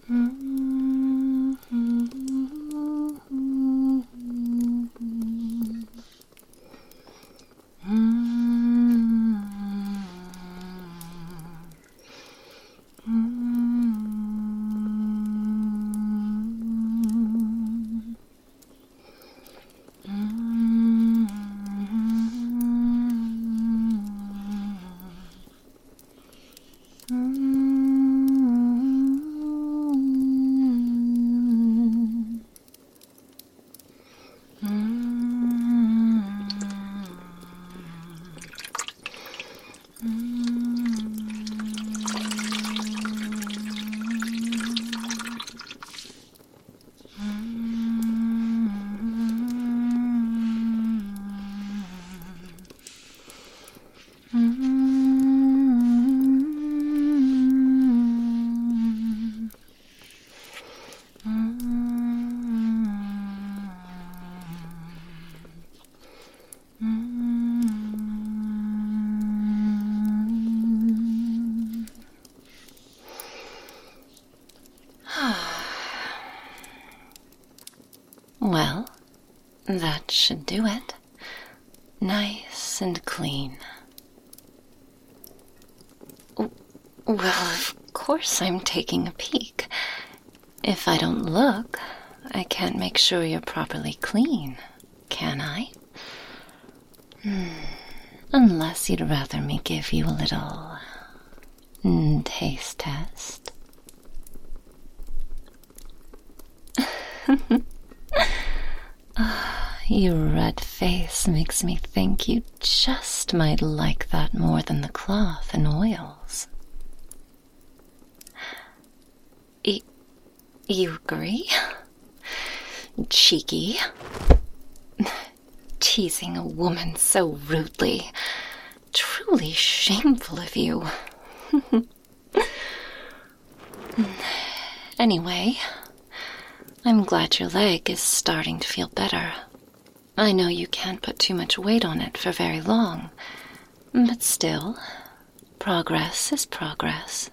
Well, that should do it. Nice and clean. Well, of course I'm taking a peek. If I don't look, I can't make sure you're properly clean, can I? Unless you'd rather me give you a little taste test. Your red face makes me think you just might like that more than the cloth and oils. You agree? Cheeky. Teasing a woman so rudely. Truly shameful of you. Anyway, I'm glad your leg is starting to feel better. I know you can't put too much weight on it for very long, but still, progress is progress.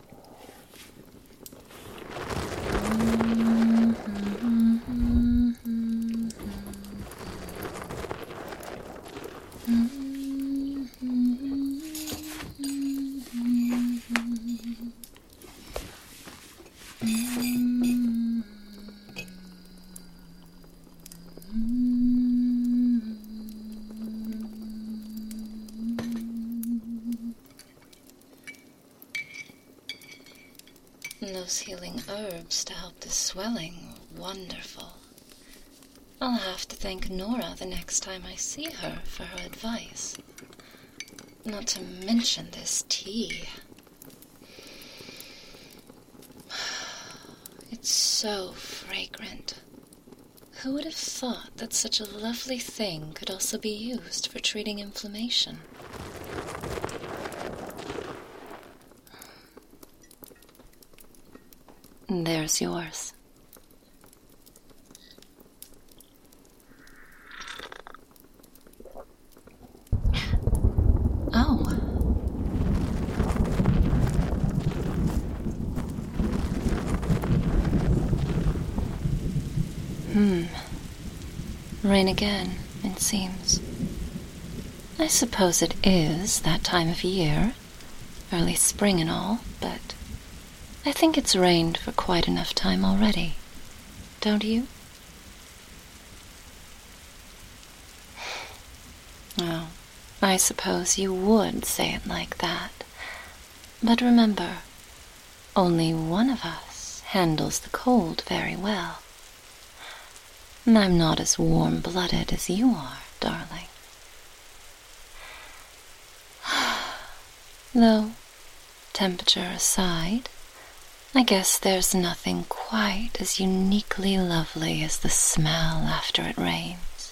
Those healing herbs to help the swelling were wonderful. I'll have to thank Nora the next time I see her for her advice. Not to mention this tea. It's so fragrant. Who would have thought that such a lovely thing could also be used for treating inflammation? There's yours. Oh. Rain again, it seems. I suppose it is that time of year, early spring and all, but I think it's rained for quite enough time already, don't you? Oh, I suppose you would say it like that. But remember, only one of us handles the cold very well. I'm not as warm-blooded as you are, darling. Though, temperature aside, I guess there's nothing quite as uniquely lovely as the smell after it rains.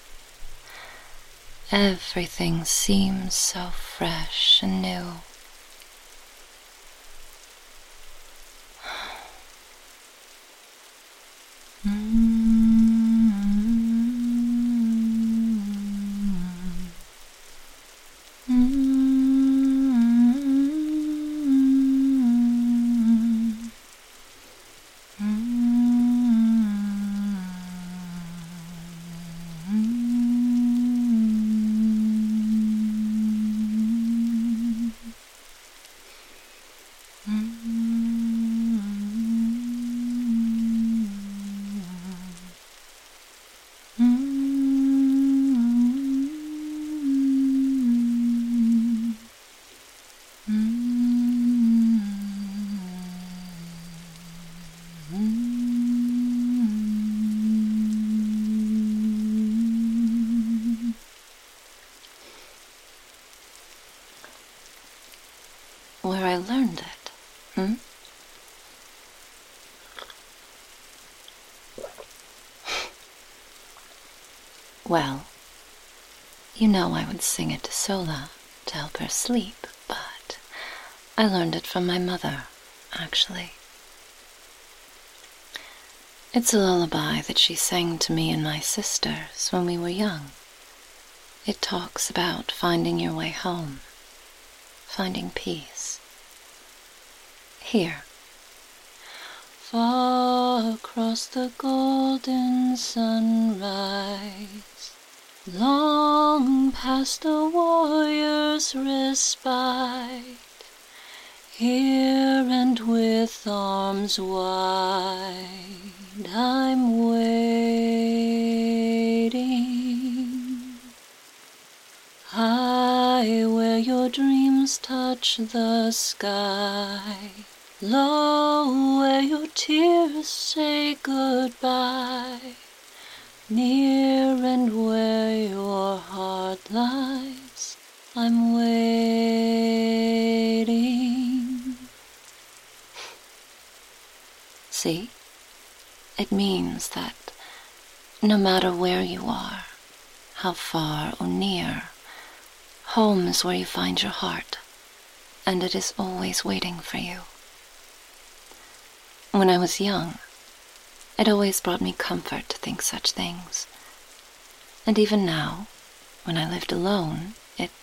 Everything seems so fresh and new. learned it, hmm? Well, you know I would sing it to Sola to help her sleep, but I learned it from my mother, actually. It's a lullaby that she sang to me and my sisters when we were young. It talks about finding your way home, finding peace. Here. Far across the golden sunrise, long past the warrior's respite, here and with arms wide, I'm waiting. High where your dreams touch the sky, low where your tears say goodbye, near and where your heart lies, I'm waiting. See? It means that no matter where you are, how far or near, home is where you find your heart, and it is always waiting for you. When I was young, it always brought me comfort to think such things. And even now, when I lived alone,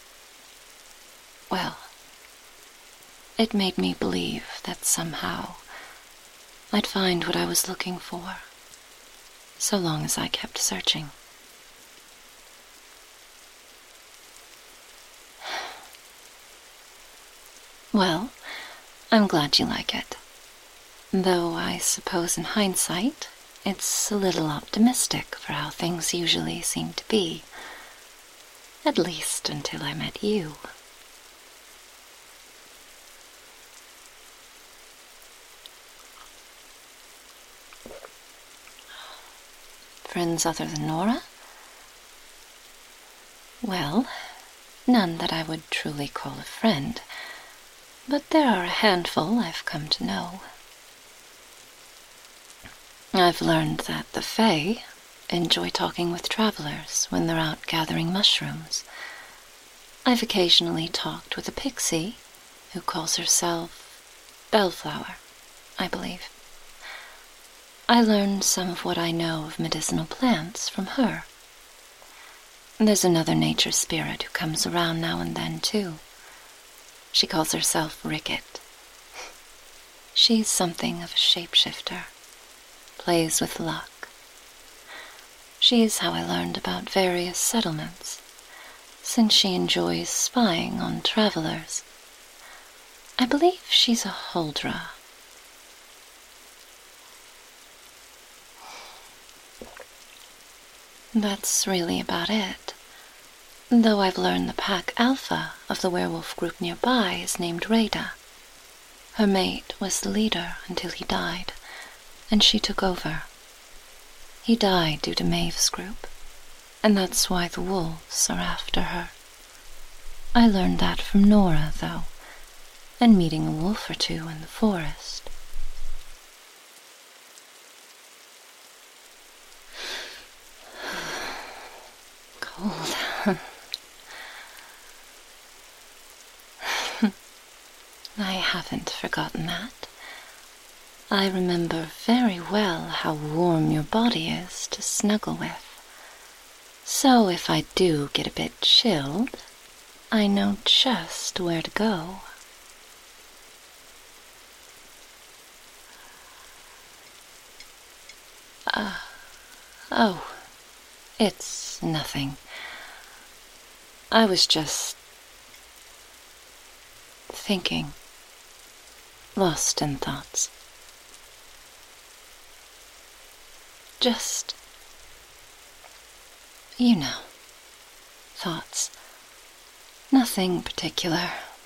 it made me believe that somehow I'd find what I was looking for, so long as I kept searching. Well, I'm glad you like it. Though I suppose in hindsight, it's a little optimistic for how things usually seem to be. At least until I met you. Friends other than Nora? Well, none that I would truly call a friend, but there are a handful I've come to know. I've learned that the Fae enjoy talking with travelers when they're out gathering mushrooms. I've occasionally talked with a pixie who calls herself Bellflower, I believe. I learned some of what I know of medicinal plants from her. There's another nature spirit who comes around now and then, too. She calls herself Ricket. She's something of a shapeshifter, plays with luck. She's how I learned about various settlements, since she enjoys spying on travelers. I believe she's a Huldra. That's really about it. Though I've learned the pack alpha of the werewolf group nearby is named Rada. Her mate was the leader until he died, and she took over. He died due to Maeve's group, and that's why the wolves are after her. I learned that from Nora, though, and meeting a wolf or two in the forest. Cold. I haven't forgotten that. I remember very well how warm your body is to snuggle with. So if I do get a bit chilled, I know just where to go. Oh, it's nothing. I was just thinking, lost in thoughts. Just, you know, thoughts. Nothing particular.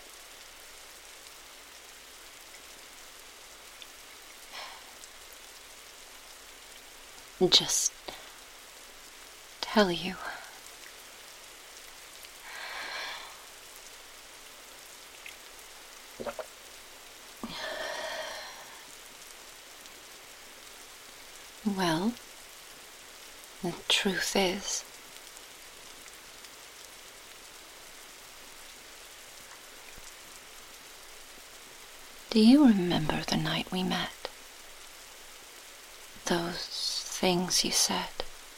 Just tell you. Well, the truth is, do you remember the night we met? Those things you said.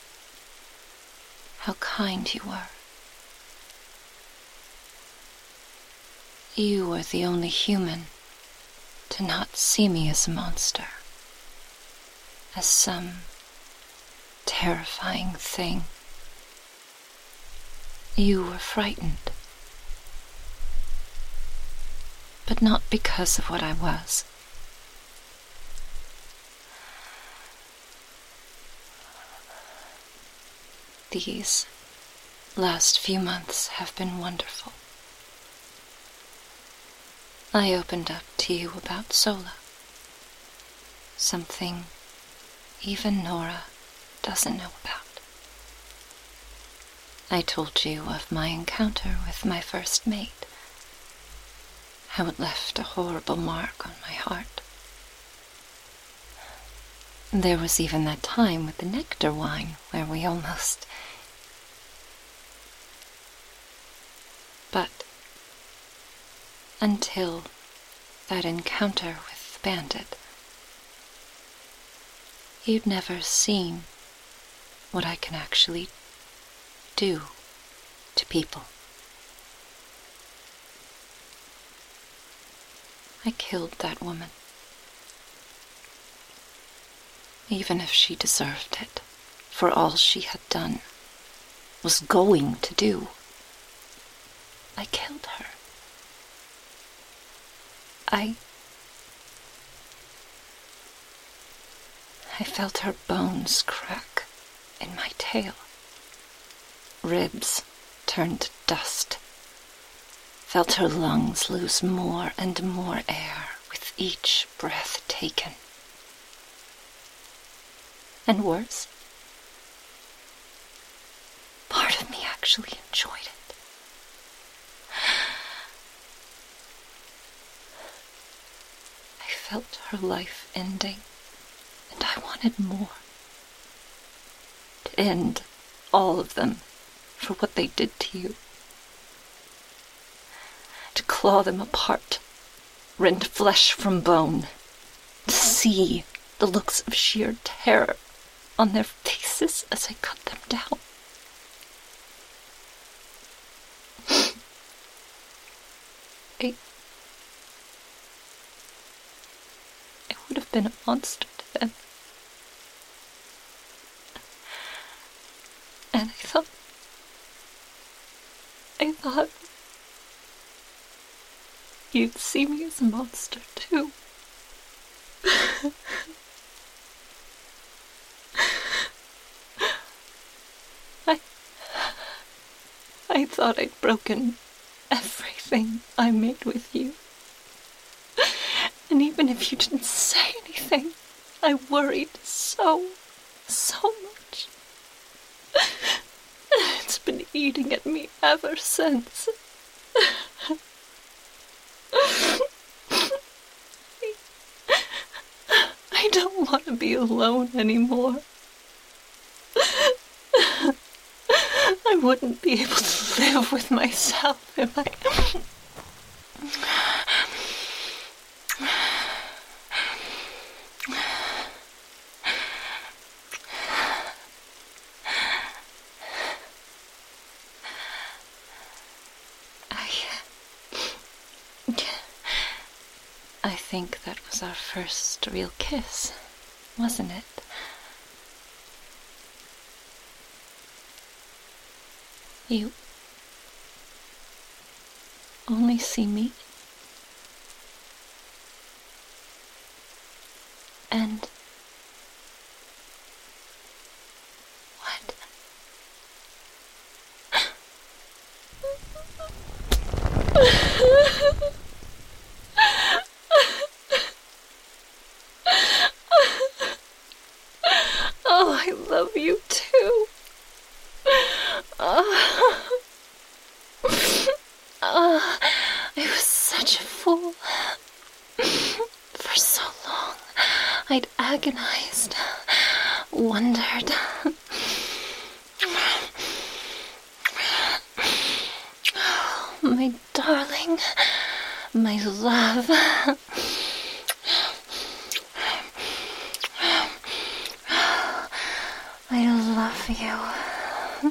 How kind you were. You were the only human to not see me as a monster, as some terrifying thing. You were frightened, but not because of what I was. These last few months have been wonderful. I opened up to you about Sola, something even Nora doesn't know about. I told you of my encounter with my first mate, how it left a horrible mark on my heart. There was even that time with the nectar wine where we almost... But until that encounter with the bandit, you'd never seen what I can actually do to people. I killed that woman, even if she deserved it, for all she had done, was going to do. I killed her. I felt her bones crack in my tail. Ribs turned to dust. Felt her lungs lose more and more air with each breath taken. And worse, part of me actually enjoyed it. I felt her life ending, and I wanted more. To end all of them for what they did to you. To claw them apart, rend flesh from bone, to see the looks of sheer terror on their faces as I cut them down. I would have been a monster to them. And I thought you'd see me as a monster too. I thought I'd broken everything I made with you. And even if you didn't say anything, I worried so much. It's been eating at me ever since. I don't want to be alone anymore. I wouldn't be able to live with myself if I... I think that was our first real kiss, wasn't it? You only see me, and what? Oh, I love you too. I was such a fool. For so long, I'd agonized wondered. My darling, my love. I love you.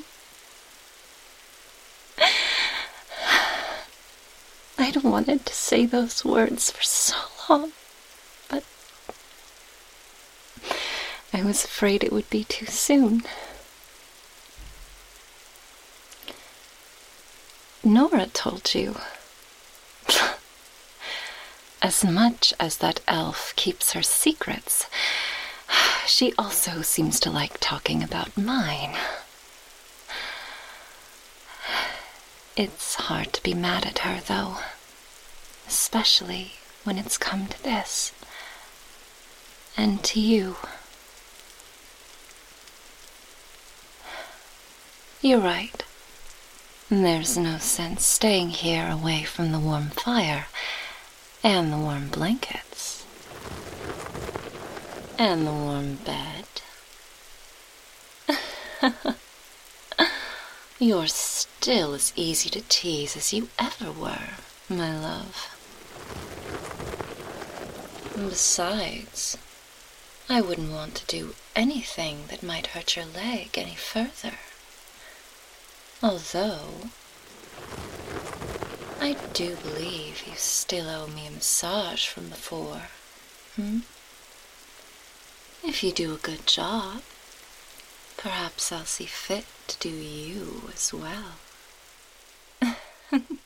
I'd wanted to say those words for so long, but I was afraid it would be too soon. Nora told you. As much as that elf keeps her secrets, she also seems to like talking about mine. It's hard to be mad at her, though, especially when it's come to this, and to you. You're right. There's no sense staying here away from the warm fire, and the warm blankets, and the warm bed. You're still as easy to tease as you ever were, my love. Besides, I wouldn't want to do anything that might hurt your leg any further. Although, I do believe you still owe me a massage from before. If you do a good job, perhaps I'll see fit to do you as well.